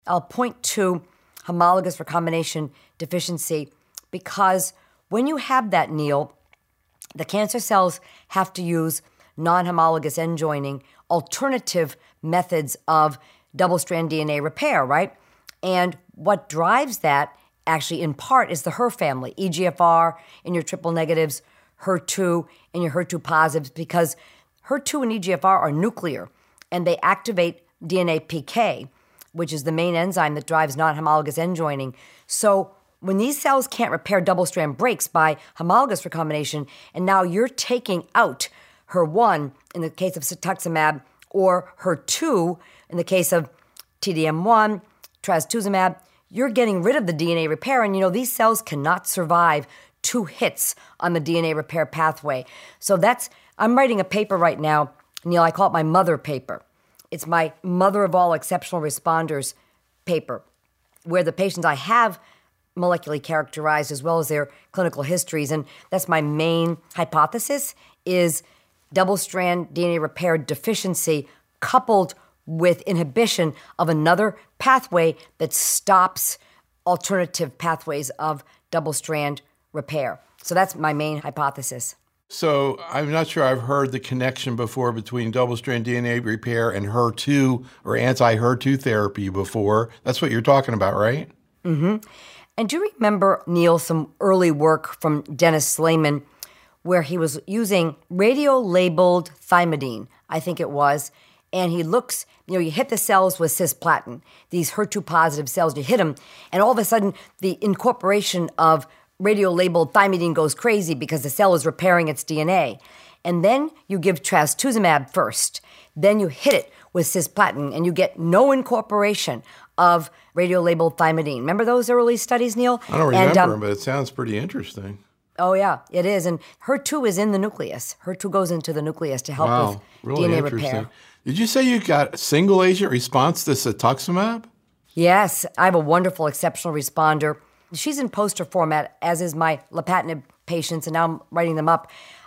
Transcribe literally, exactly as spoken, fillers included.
I'll point to homologous recombination deficiency because when you have that, Neil, the cancer cells have to use non-homologous end joining, alternative methods of double-strand D N A repair, right? And what drives that, actually, in part, is the H E R family, E G F R in your triple negatives, H E R two in your H E R two positives, because H E R two and E G F R are nuclear, and they activate D N A P K, which is the main enzyme that drives non-homologous end joining. So when these cells can't repair double-strand breaks by homologous recombination, and now you're taking out H E R one in the case of cetuximab, or H E R two in the case of T D M one, trastuzumab, you're getting rid of the D N A repair. And, you know, these cells cannot survive two hits on the D N A repair pathway. So that's, I'm writing a paper right now, Neil, I call it my mother paper. It's my mother of all exceptional responders paper, where the patients I have molecularly characterized as well as their clinical histories. And that's my main hypothesis, is double-strand D N A repair deficiency coupled with inhibition of another pathway that stops alternative pathways of double-strand repair. So that's my main hypothesis. So I'm not sure I've heard the connection before between double-strand D N A repair and H E R two or anti-H E R two therapy before. That's what you're talking about, right? Mm-hmm. And do you remember, Neil, some early work from Dennis Slayman where he was using radio-labeled thymidine, I think it was, and he looks, you know, you hit the cells with cisplatin, these H E R two positive cells, you hit them, and all of a sudden the incorporation of radio-labeled thymidine goes crazy because the cell is repairing its D N A. And then you give trastuzumab first. Then you hit it with cisplatin, and you get no incorporation of radio-labeled thymidine. Remember those early studies, Neil? I don't remember and, um, them, but it sounds pretty interesting. Oh, yeah, it is. And H E R two is in the nucleus. H E R two goes into the nucleus to help wow, with really D N A interesting. repair. Did you say you got single-agent response to cetuximab? Yes, I have a wonderful, exceptional responder. She's in poster format, as is my lapatinib patients, and now I'm writing them up.